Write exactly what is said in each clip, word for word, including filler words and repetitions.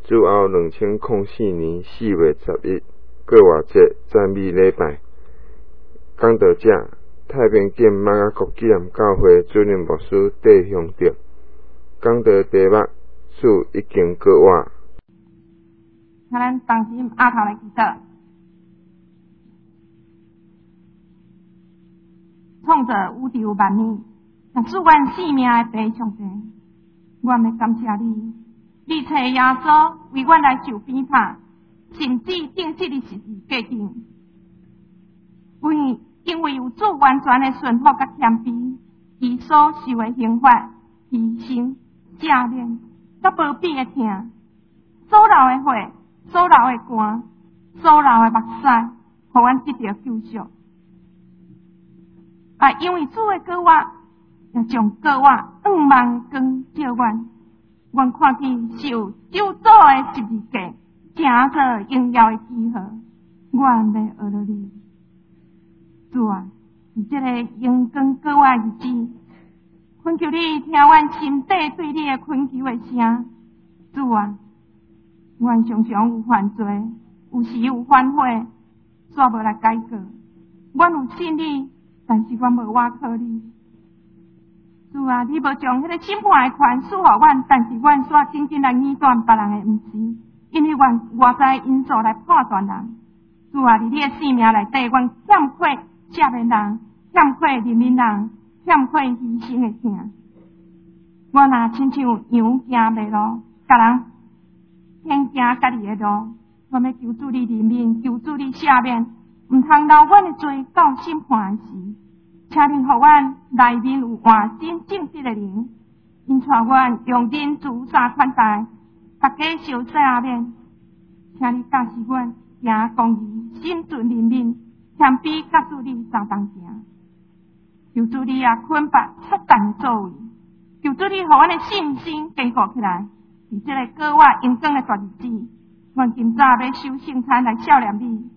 主后两千零四年四月十一，过活节赞美礼拜。讲到这，太平间马雅国纪念教会主任牧师戴雄德讲到题目主已经过活。 请咱同心压头来祈祷。创造宇宙万物，也赐阮性命的弟上帝，阮要感谢你，你找耶稣为阮来受鞭挞，甚至钉死伫十字架顶。为因为有主完全的顺服甲谦卑，伊所受的刑罚、牺牲、赦免，甲无比的疼，所流的血、所流的汗、所流的目屎，互阮得到救赎。啊，因为主的过活，也将过活五万光照阮，阮看见受救主的十字架，正做荣耀的记号，阮要学了你。主啊，伫这个阳光过活日子，恳求你听阮心底对你的恳求的声。主啊，阮常常有犯罪，有时有反悔，煞无来改过。阮有信你，但是阮无倚靠你。主啊，你无将迄个审判的权赐予阮，但是阮煞紧紧来耳断别人的毋是，因为阮外在因素来判断人。主啊，伫你的生命内底，阮欠缺赦免人，欠缺怜悯人，欠缺牺牲的疼。我若亲像羊行迷路，甲人偏行家己的路，我要求主你怜悯，求主你赦免，毋通留阮的罪到审判的时。请您互阮内面有换心正直的灵，因带阮用仁慈善款待，大家受赦免。请你教示阮行公义，心存怜悯，谦卑甲主你相同行。求主你也捆绑撒旦的作为，求主你互阮的信心坚固起来。伫这个过活阳光的大日子，阮今早要收圣餐来孝念你。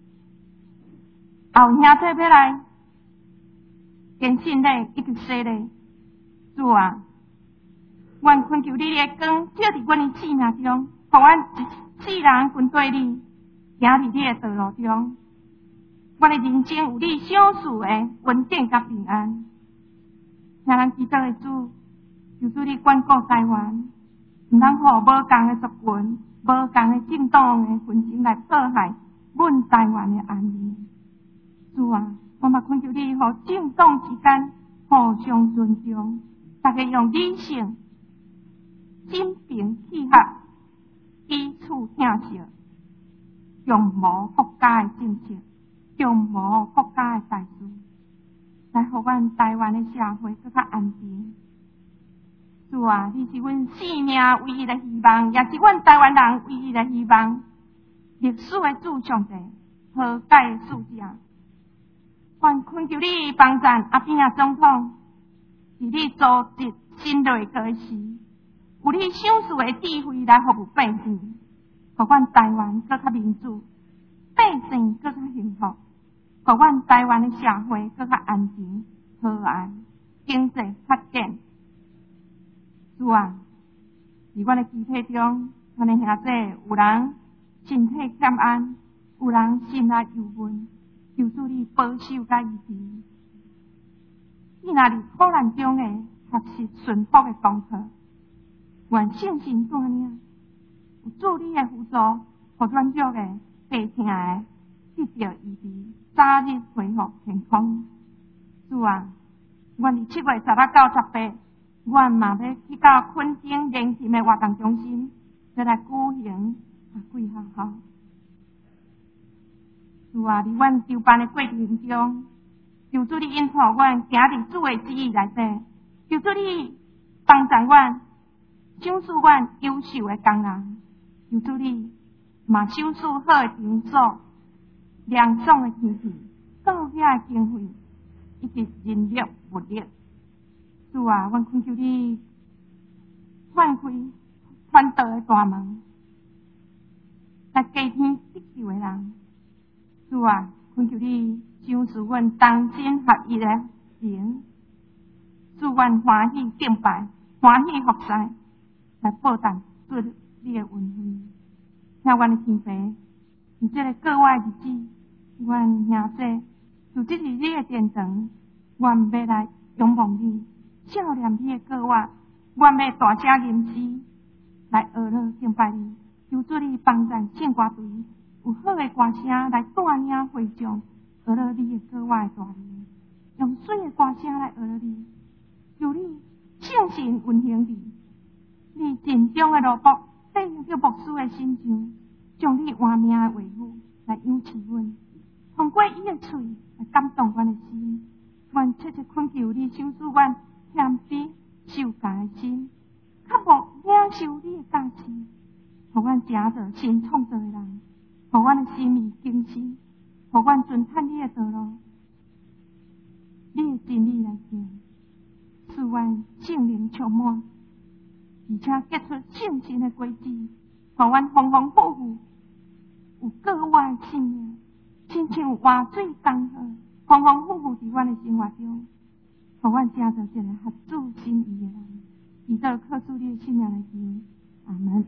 后兄弟要来坚信礼以及洗礼。主啊，阮恳求你的光照伫阮的生命中，互阮一世人跟对你，行伫你的道路中。阮的人生有你赏赐的稳定甲平安。请咱祈祷的主，求主你管顾台湾，毋通互无共的族群、无共的政党的纷争来迫害阮台湾的安宁。主啊，我嘛恳求你，互政党之间互相尊重，大家用理性、心平气和、彼此疼惜，共谋国家的政策，共谋国家的大事，来互阮台湾的社会更较安定。主啊，你是阮生命唯一的希望，也是阮台湾人唯一的希望。历史的主上帝，和解的使者。阮恳求你帮助阿扁仔总统，伫你组织新内阁时，有你赏赐的智慧来服务百姓，互阮台湾更较民主，百姓更较幸福，互阮台湾的社会更较安全、和谐，经济发展。主啊，伫阮的集体中，阮的兄弟有人身体欠安，有人心内忧闷。求主你保守甲医治，你若伫苦难中的学习顺服的功课，愿圣神带领，有主你的辅助，互软弱的、病痛的得到医治，早日恢复健康。主啊，阮伫七月十六到十八，阮嘛要去到垦丁联勤的活动中心，要来举行啊几学校。主啊，伫阮筹办的过程中，求主你引导阮行伫主的旨意内底，求主你帮助阮，赏赐阮优秀的工人，求主你嘛赏赐好的场所、凉爽的天气、到遐的经费以及人力物力。主啊，阮恳求你敞开传道的大门，来加添得救的人。主啊，恳求你赏赐阮同心合一的行，祝阮欢喜敬拜，欢喜服侍，来报答主你的恩惠。 听阮的天父，伫即个过我的日子，阮兄姐就即是你的殿堂，阮要来仰望你，少念你的过我，阮要大声吟诗来学乐敬拜你，求主你帮咱圣歌队有好的歌声来带领会众学乐你的过我的大名，用水的歌声来学乐你，求你圣神运行你，你尽忠的奴仆，带入叫牧师的心上，将你换命的话语来养持阮，通过伊的嘴来感动阮的心，阮切切恳求你赏赐阮谦卑受教的心，较无领受你的教示，互阮成做新创造的人，互阮的心意更新，互阮遵探你的道路，你的真理来行，使阮圣灵充满，而且结出圣神的果子，互阮丰丰富富有过我的生命，亲像活水江河，丰丰富富伫阮的生活中，互阮成做一个合主心意的人，祈祷靠主你的圣名来求，阿门。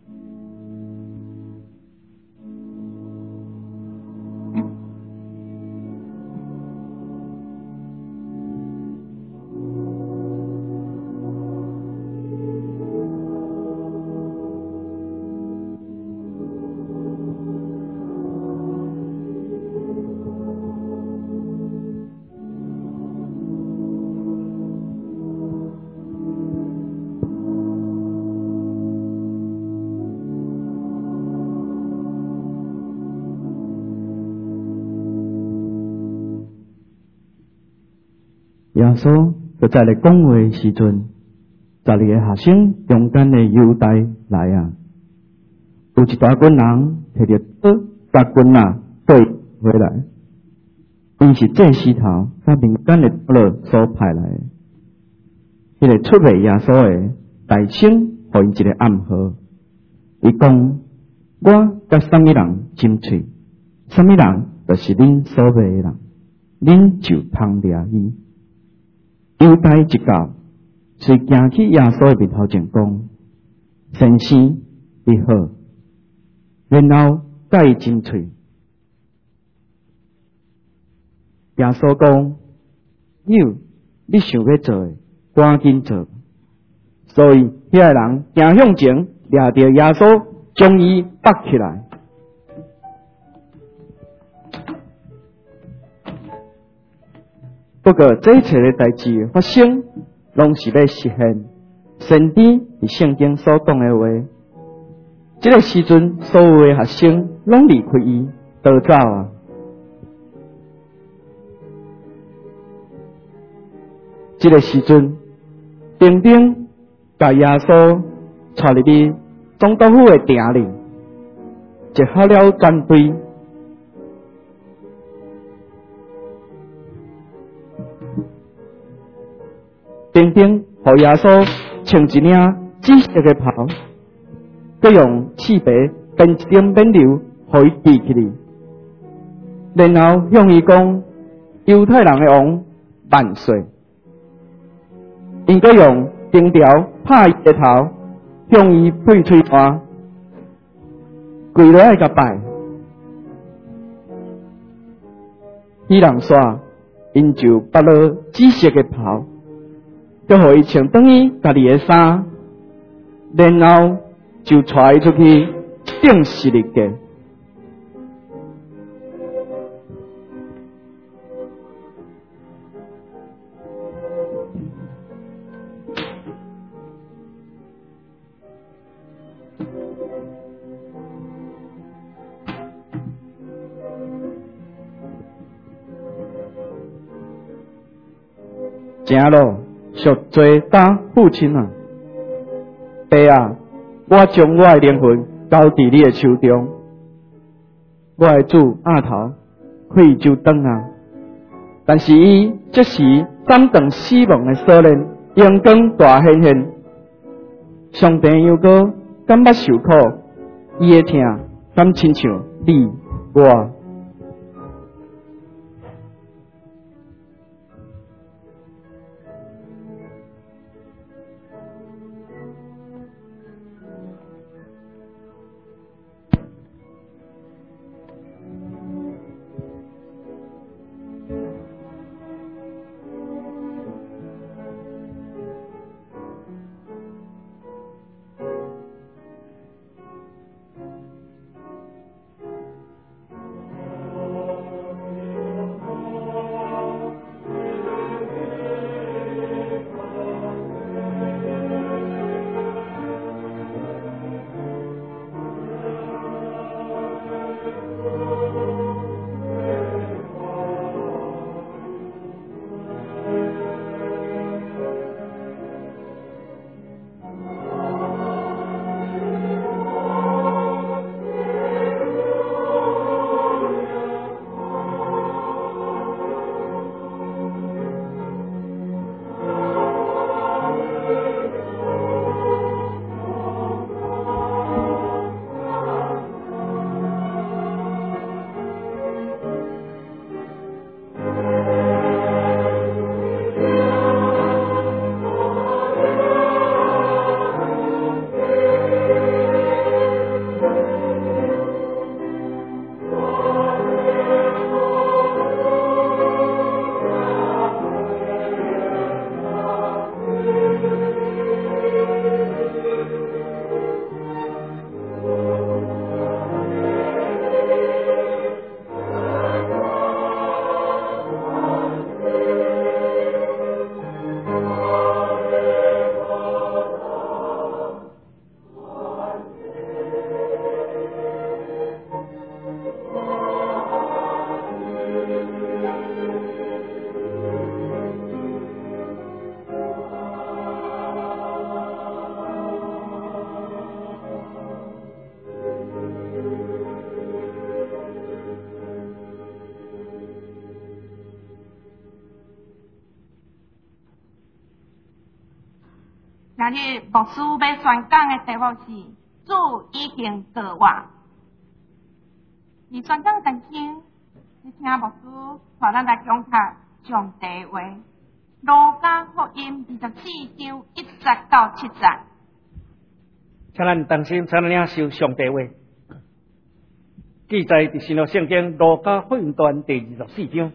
耶稣就在咧讲话时阵，十二个学生中间的犹大来啊，有一大群人摕着刀甲棍啊对回来，因是祭司头甲民间的部落所派来的。迄、那个出卖耶稣的大声，互因一个暗号，伊讲：我甲什么人争喙，什么人就是恁所卖的人，恁就通掠伊。犹大一到，遂行去耶稣的面头前讲：先生，你好。然后甲伊争喙。耶稣讲：有你想要做的，赶紧做。所以遐个人行向前，掠着耶稣，将伊绑起来。不过这一切的代志发生，拢是要实现先知伫圣经所讲的话。这个时阵，所有的学生拢离开伊，逃走啊！这个时阵，丁丁把耶稣带入去总督府的店里，结好了战队。丁丁互耶稣穿一领紫色的袍，佮用刺白编一点面料，互伊系起嚟，然后向伊讲：犹太人的王万岁！因佮用钉条拍伊的头，向伊配喙盘，跪落来甲拜。伊人煞，因就拔落紫色的袍。就互伊穿转去家己的衫，然后就带伊出去定十日假。行咯。属罪打父亲啊，爸啊，我将我的灵魂交伫你的手中，我的主阿头可以就转啊，但是伊这时斩断死亡的锁链，阳光大显现，上帝又搁敢捌受苦，伊的疼敢亲像你我。 今日牧师要宣讲的题目是主已经告我。而宣讲当天，你听牧师带咱来讲下上帝话，路加福音二十四章一节到七节。 请咱同心，请咱领受上帝话，记载伫新约圣经路加福音段第二十四章。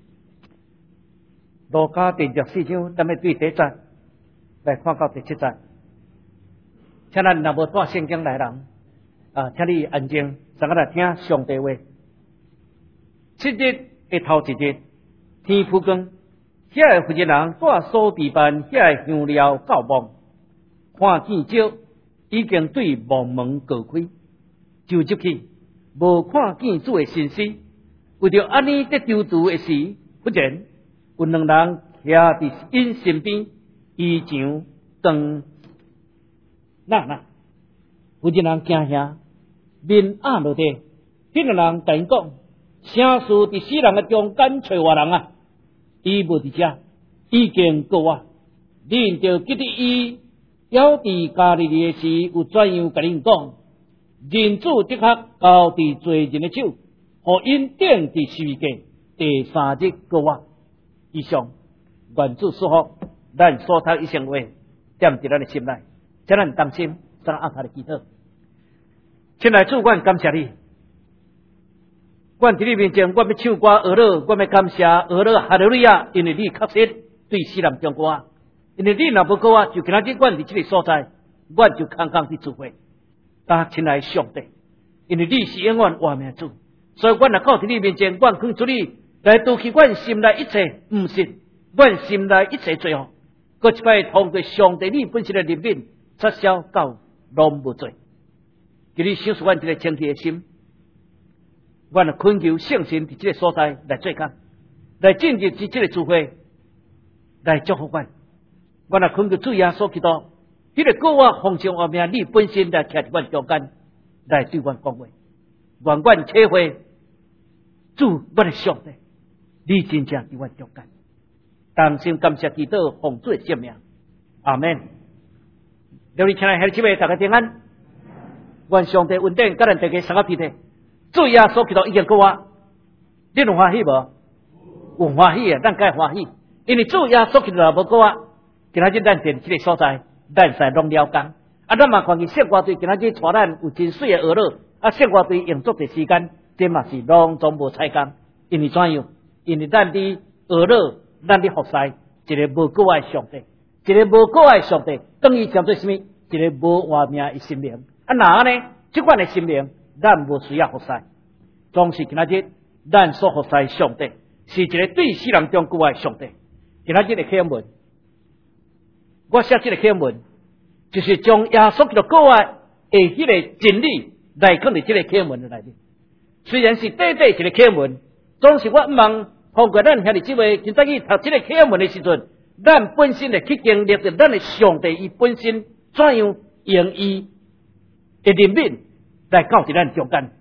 路加第二十四章，咱要对第一节来看到第七节。请咱若无带圣经来人，啊，请你安静，先来听上帝话。七日的头一日，天复光，遐个妇人人带所置办遐个香料到墓，看见石已经对墓门告开，就入去，无看见主的身尸。为着安尼在丢除的时，忽然有两人徛伫因身边，衣裳长那那，妇人人惊吓，面压落地。迄两人甲因讲：啥事伫死人的中间找活人啊？伊无伫遮，已经告我。恁着记得伊要伫加利利的时，有怎样甲恁讲？人子的确交伫罪人的手，互因定伫十字架，第三日告我。以上愿主祝福咱所读一声话，踮伫咱的心内，请咱同心，咱压他的祈祷。亲爱的主，阮感谢你。阮伫你面前，阮要唱歌学乐，阮要感谢学乐哈利路亚，因为你确实对世人中国，因为你若无告我，就今仔日阮伫这个所在，阮就空空伫聚会。但亲爱的上帝，因为你是永远活命主，所以阮若到伫你面前，阮恳求你来除去阮心内一切毋信，阮心内一切罪恶，搁一摆通过上帝你本身的怜悯，撤销到拢无罪。叫你享受阮这个清洁的心。阮来恳求圣神伫这个所在来做工，来进入伫这个聚会，来祝福阮。阮来恳求主耶稣基督，迄个告我奉上我命，你本身来徛伫阮中间，来对阮讲话。愿阮体会主阮的上帝，你真正伫阮中间。同心感谢祈祷，奉主的圣名，阿门。各位亲爱的姊妹，大家平安。愿上帝恩典甲咱大家三个彼得。主耶稣基督已经告我，你有欢喜无？有欢喜啊，咱该欢喜，因为主耶稣基督若无告我，今仔日咱伫这个所在，咱使拢了工。啊，咱嘛看见圣歌队今仔日带咱有真水的学乐，啊，圣歌队用足的时间，这嘛是拢总无采工。因为怎样？因为咱伫学乐，咱伫服侍一个无告我的上帝，一个无告我的上帝，等于叫做什么？一个无活命的心灵。啊，哪安呢？即款的心灵。咱无需要服侍，总是今仔日咱所服侍上帝，是一个对世人中国的上帝。今仔日的启文，我写这个启文，就是将耶稣基督告我的迄个真理来放伫这个启文的内面。虽然是短短一个启文，总是我毋望通过咱遐日即位今早去读这个启文的时阵，咱本身的去经历着咱的上帝伊本身怎样用伊的怜悯。来到伫咱中间，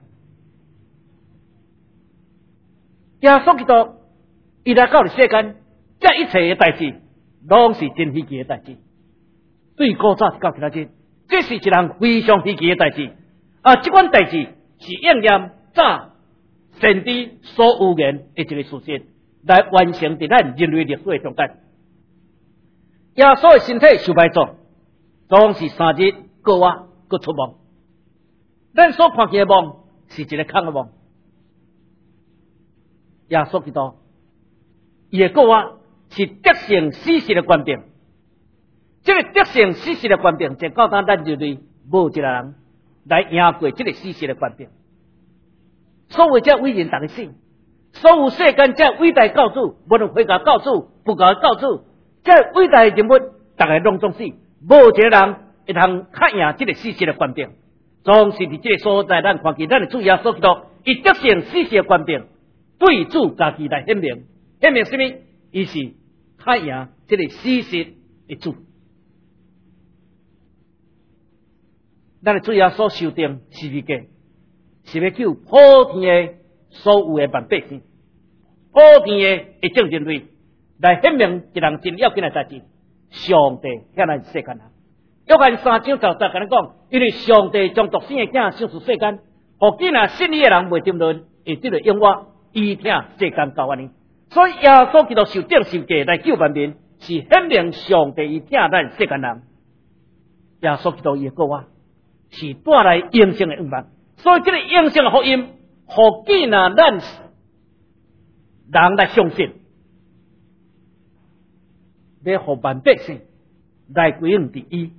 耶稣基督伊来到伫世间，这一切的代志，拢是真稀奇的代志。对古早到今仔日，这是一项非常稀奇的代志。啊，这款代志是应验早先知所预言的一个事实，来完成伫咱人类历史的中间。耶稣的身体受败状，总是三日告我，搁出梦。咱所看见的梦是一个空的梦。耶稣基督，伊的告我是得胜死实的官兵。这个得胜死实的官兵，就到咱咱人类无一个人来赢过这个死实的官兵。所有这伟人大家信，所有世间这伟大教主，无论回教教主、佛教教主，这伟大的人物，大家拢总是无一个人会通较赢这个死实的官兵。总是伫这个所在，咱看见咱的主耶稣基督，伊得胜死实的官兵，对主家己来显明，显明什么？伊是较赢这个死实的主。咱的主耶稣受定十字架，是要救普天的所有的万百姓，普天的一种人类，来显明一人真要紧的代志。上帝向咱世间人， 约翰三章十十甲咱讲，因为上帝将独生的囝赏赐世间，互今啊信伊的人袂沉沦，会得到永活，伊听世间到安尼。所以耶稣基督受定受价来救万民，是显明上帝伊听咱世间人。耶稣基督伊的国话是带来永生的愿望，所以这个永生的福音，互今啊咱人来相信，要互万百姓来归应伫伊。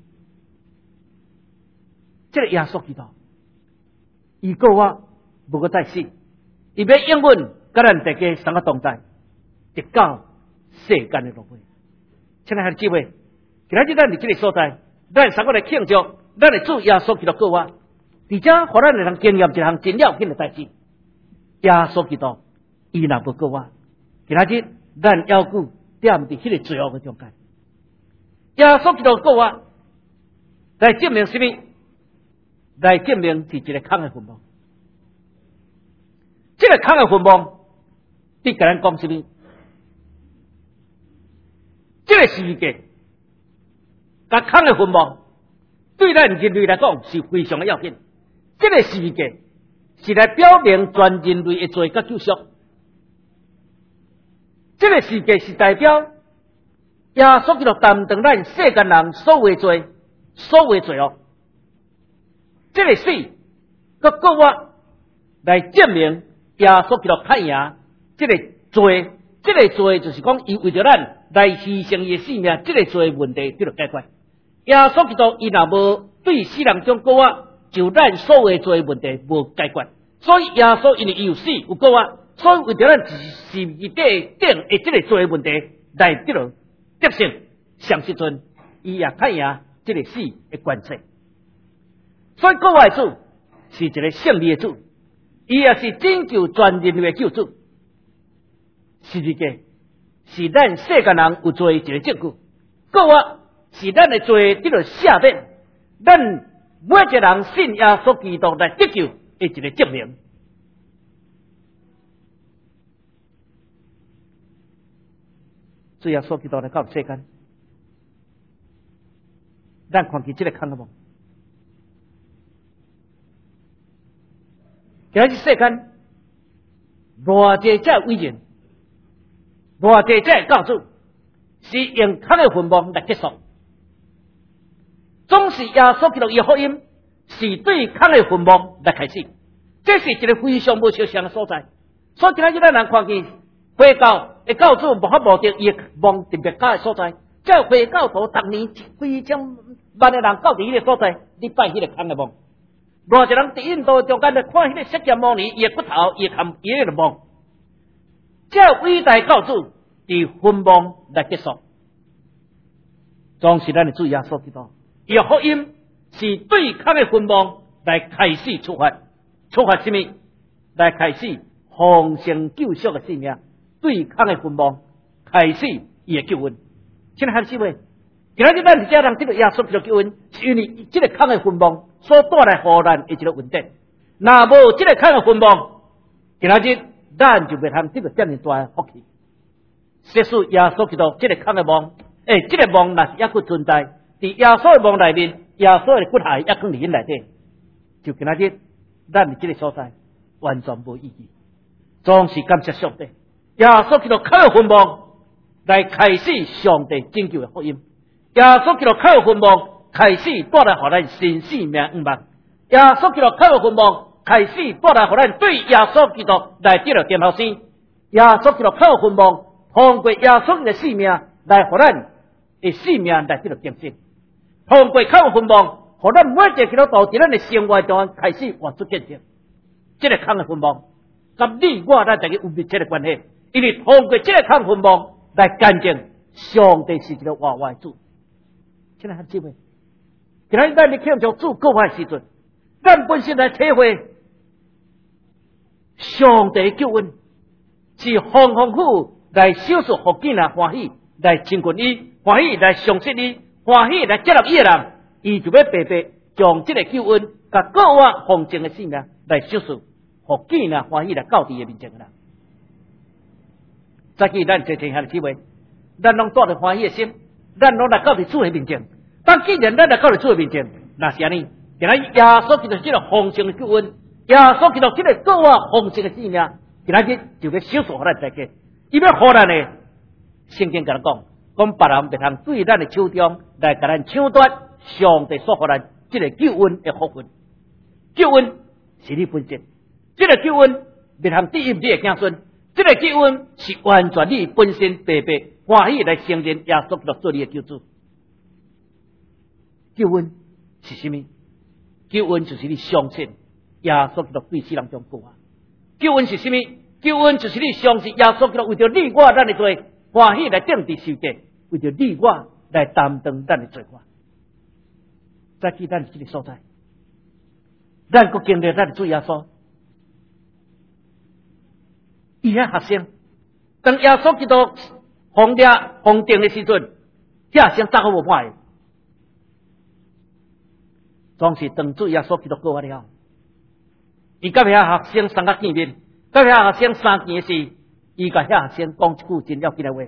这个耶稣基督，伊个话无个再死，伊要永远甲咱大家三个同在，直到世间的落尾。亲爱的姊妹，今日咱伫这个所在，咱三个来庆祝咱的主耶稣基督个话，而且互咱能经验一项真了不起的代志。耶稣基督伊若无个话，今日咱要顾踮伫迄个罪恶的中间。耶稣基督个话来证明什么？来证明是一个空的坟墓。这个空的坟墓，你甲咱讲什么？这个世界，甲空的坟墓，对咱人类来讲是非常的要紧。这个世界是来表明全人类的罪甲救赎。这个世界是代表耶稣基督担当咱世间人所有的罪，所有的罪恶。这个死，个个我来证明耶稣基督太赢这个罪，这个罪就是讲，伊为着咱来牺牲伊的性命，这个罪问题得到解决。耶稣基督伊若无对世人种个我，就咱所有的罪问题无解决。所以耶稣因为伊有死有个我，所以为着咱是伊底顶的这个罪问题来得到得胜，上时阵伊也太赢这个死的关系。所以国外主是一个胜利的主，伊也是拯救全人类的救主。是一个是咱世间人有罪一个证据，国外是咱的罪得到赦免，咱每一个人信耶稣基督来得救的一个证明。主耶稣基督来到世间，咱看见这个空的梦。今日世间，偌济遮伟人，偌济遮教主，是用空的坟墓来结束。总是耶稣基督的福音，是对空的坟墓来开始。这是一个非常无相像的所在。所以今日咱人看见回教的教主无法无得伊的梦特别假的所在。这回教徒逐年非常万的人到伫迄个所在，你拜迄个空的墓。偌一人伫印度中间来看迄个释迦牟尼，伊的骨头，伊含伊个梦，这伟大教主伫坟墓来结束，总是咱的主耶稣基督，伊的福音是对空的坟墓来开始出发，出发什么？来开始丰盛救赎的性命，对空的坟墓开始伊的救恩。亲爱的姊妹，今日咱伫遮人得到耶稣基督救恩，是因为这个空的坟墓所带来互咱的一个问题。若无这个空的坟墓，今日咱就袂通得到这么大的福气。即使耶稣基督这个空的墓，诶，这个墓若是抑佫存在，伫耶稣的墓内面，耶稣的骨骸抑佫伫因内底，就今日咱伫这个所在完全无意义。总是感谢上帝，耶稣基督空的坟墓来开始上帝拯救的福音。耶稣基督靠坟墓开始带来互咱新生命愿望。耶稣基督靠坟墓开始带来互咱对耶稣基督来得到点头先。耶稣基督靠坟墓通过耶稣的性命来互咱的性命来得到见证。通过靠坟墓，互咱每一个基督徒伫咱的生活中开始活出见证。这个空的坟墓，甲你我咱大家有密切的关系，因为通过这个空坟墓来见证上帝是一个活活的主。亲爱的姊妹，今日咱伫庆祝主国的时阵，咱本身来体会上帝的救恩，是丰丰富来享受福建啊欢喜，来亲近伊，欢喜来相信伊，欢喜来接纳伊的人，伊就要白白将这个救恩，甲国外丰盛的性命来享受福建啊欢喜来到伫的面前的人。再记咱这亲爱的姊妹，咱拢带着欢喜的心。咱拢来到伫主的面前， 但既然咱来到了主的面前，那是安尼，今仔日耶稣基督这个丰盛的救恩，耶稣基督这个救我丰盛的性命，今仔日就要小数互咱大家，伊要互咱呢，圣经甲咱讲，讲别人袂通对咱的手中来甲咱抢夺上帝所互咱这个救恩的福分。救恩是你本身，这个救恩袂通抵入你的子孙，这个救恩是完全你本身白白欢喜来承认耶稣基督做你的救主。救恩是什么？救恩就是你相信耶稣基督对世人中救啊！救恩是什么？救恩就是你相信耶稣基督为着你我咱的罪欢喜来定伫受刑，为着你我来担当咱的罪过。再去咱这个所在，咱国经历咱的主耶稣，伊遐学生，当耶稣基督封掠封定的时阵，遐学生咋个无歹？总是当主耶稣基督过我了，伊甲遐学生三个见面，甲遐学生三件事，伊甲遐学生讲一句真要紧的话，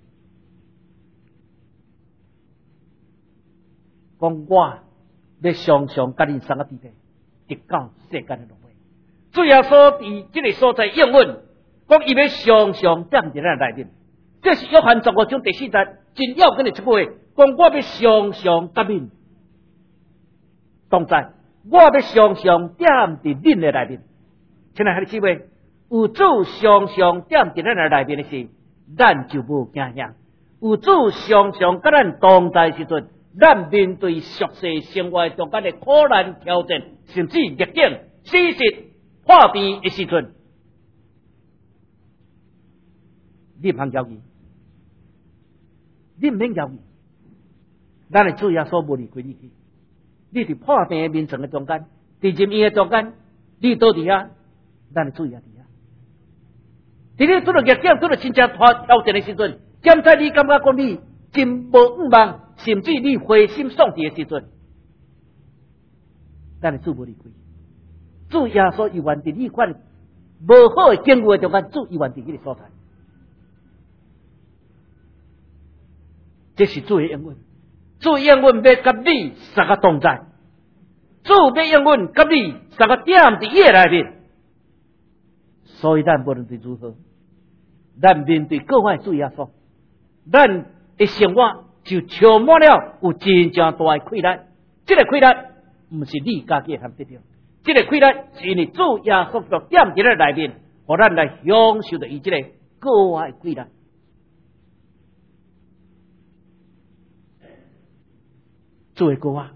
讲我要常常甲恁三个伫咧，直到世间的落尾。主耶稣伫这个所在应允，讲伊要常常踮伫咱内面。这是约翰十五章第四节真要紧的一句话，讲我要常常甲恁。同在，我要常常踮伫恁的内面。亲爱的姊妹，有主常常踮伫咱的内面的时，咱就无惊吓；有主常常甲咱同在的时阵，咱面对俗世生活中间的苦难挑战，甚至逆境、死实、破病的时阵，你唔通犹豫，你唔免犹豫，咱的主耶稣无离开你去。你伫破病的面床的中间，伫入院的中间，你倒伫遐，咱的主也伫遐。伫你拄到逆境、拄到真正大挑战的时阵，检在你感觉讲你真无五望，甚至你灰心丧气的时阵，咱的主无离开。主耶稣伊愿伫你款无好的境遇的中间，主伊愿伫迄个所在。这是主的应允。主应允要甲你三个同在，主要应允甲你三个点伫伊内面，所以咱无论是如何，咱面对各位主耶稣，咱的生活就充满了有真正大的快乐。这个快乐不是你家己通得到，这个快乐是因为主耶稣基督点伫咱内面，互咱来享受到伊这个各位快乐。主的歌啊，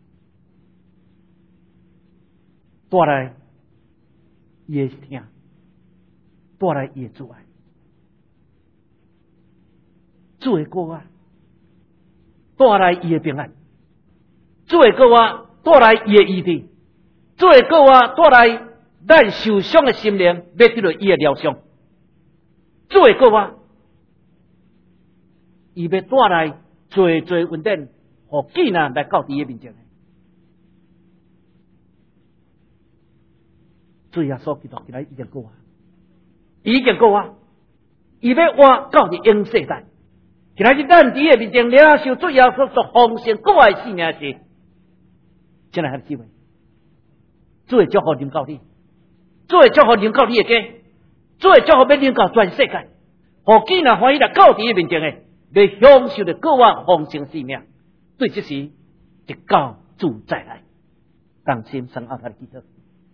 带来伊的听，带来伊的阻碍。主的歌啊，带来伊的平安。主的歌啊，带来伊的医治。主的歌啊，带来咱受伤的心灵要得到伊的疗伤。主的歌啊，伊要带来最最稳定。互囡仔来到伊的面前，主耶稣基督今仔已经过啊，已经过啊，伊要活到伫永世代。今仔日咱伫伊的面前领受主耶稣所丰盛过爱生命时，真系有机会。主的祝福临到你，主的祝福临到你的家，主的祝福要临到全世界。互囡仔欢喜来到伫伊面前的，要享受着过爱丰盛生命。对，这是一告主再来，当心生奥他的祈祷。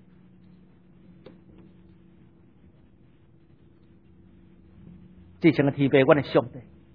这层的天父，我的上帝，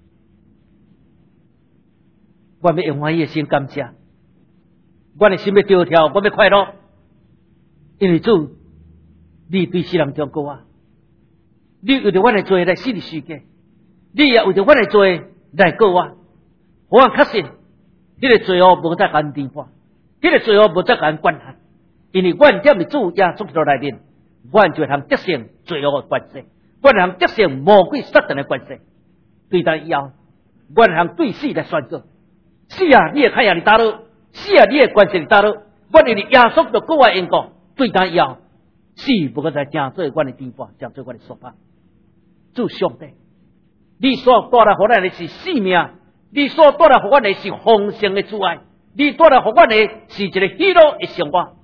我要用我的心感谢，我的心要跳跳，我要快乐，因为主，你对世人中国啊，你为着我的罪来死的世界，你也为着我的罪来告我，我确信。迄个罪恶无再甲颠覆，迄个罪恶无再甲管辖，因为阮踮伫主耶稣基督内面，阮就通得胜罪恶的关系，阮通得胜魔鬼撒旦的关系。对待以后，阮通对死来宣告：死啊，你的太阳伫倒落；死啊，你的关系伫倒落。阮因为耶稣就国外因果，对待以后，死无搁再正做阮的颠覆，正做阮的束缚。主上帝，你所带来互咱的是生命。你所带来互阮的是丰盛的阻碍， 你带来给阮的是一个喜乐的生活。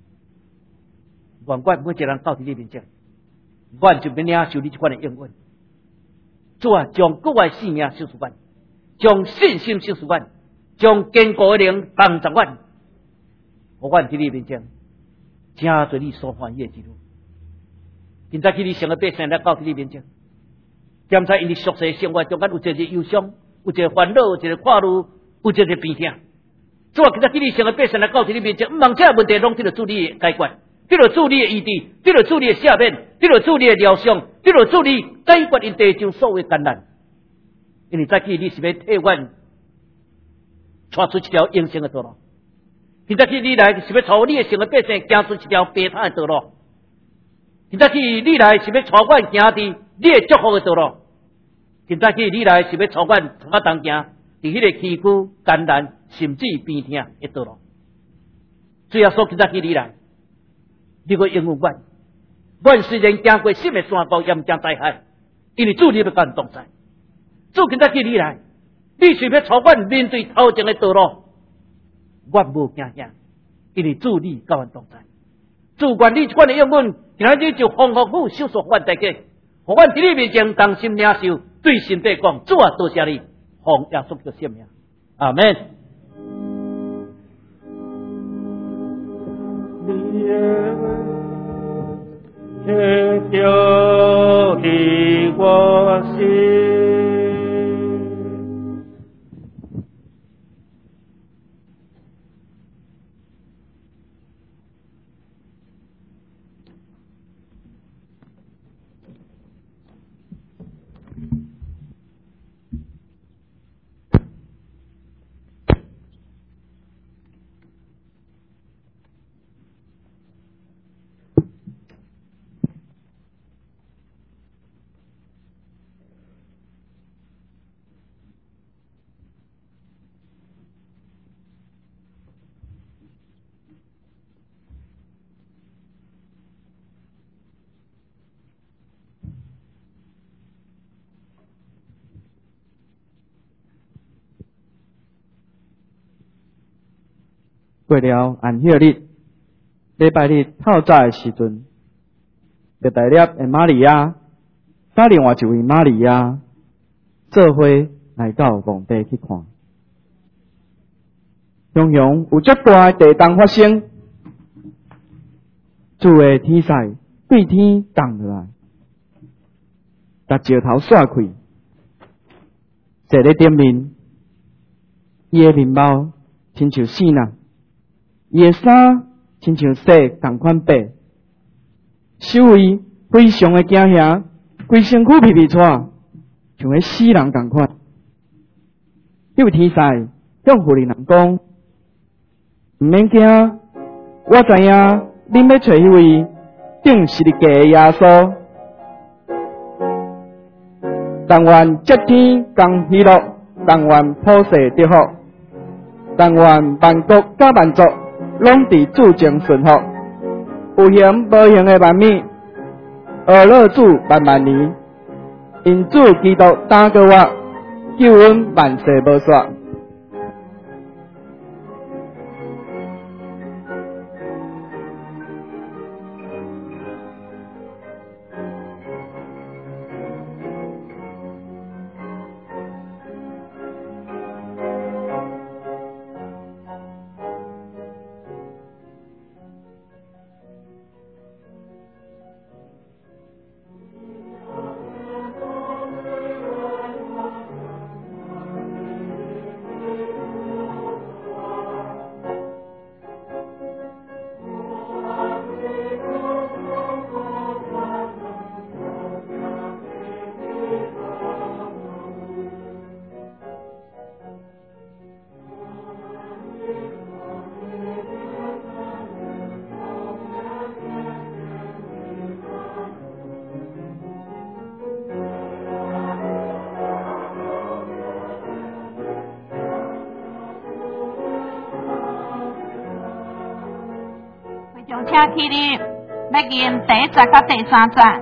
愿阮每一个人到伫你面前，阮就免领受你这款的应允。主啊，将各位性命收拾阮，将信心收拾阮，将坚固的灵帮助阮，给阮伫你面前，正做你所欢喜的之路。现在去你成个百姓来到伫你面前，检查因的俗世生活中间有一个忧伤，有一个烦恼，有一个快乐，有一个病痛。主啊，今仔去你成个百姓来到伫你面前，毋望这问题拢得到主你的解决。得到主你的医治，得到主你的赦免，得到主你的疗伤，得到主你解决因地上所有艰难。因为再去你是要替阮带出一条永生的道路，现在去你来是要带你的成个百姓行出一条平坦的道路，现在去你来是要带阮行伫你的祝福的道路，现在去你来是要带阮从啊当行伫迄个崎岖艰难甚至病痛的道路。最后说现在去你来。你个应允阮，阮虽然行过什么山高岩浆灾害，因为主你要甲阮同在。主今仔日你来，你是要带阮面对头前的道路，阮无惊吓，因为主你甲阮同在。主愿你这款的应允，今仔日就丰富富收束阮大家，互阮伫你面前同心领受，对神地讲，主啊，多谢你，奉耶稣的圣名，阿门。天就的我心。 过了安息日，礼拜日透早的时阵，就大粒的玛利亚，甲另外一位玛利亚，做伙来到墓地去看。常常有足大的地动发生，主的天使对天降落来，甲石头刷开，坐咧顶面，伊的面貌亲像死人。伊的衫亲像洗同款白，手位非常的惊吓，规身躯皮皮喘，像个死人同款。迄位天使向妇人讲：毋免惊，我知影恁要找迄位定是你家的耶稣。但愿接天降喜乐，但愿普世得福，但愿万国甲万族。拢伫主前顺服，有形无形的万米，而乐主万万年，因主基督打过我，救恩万世无煞。 车去哩，要验第一站甲第三站。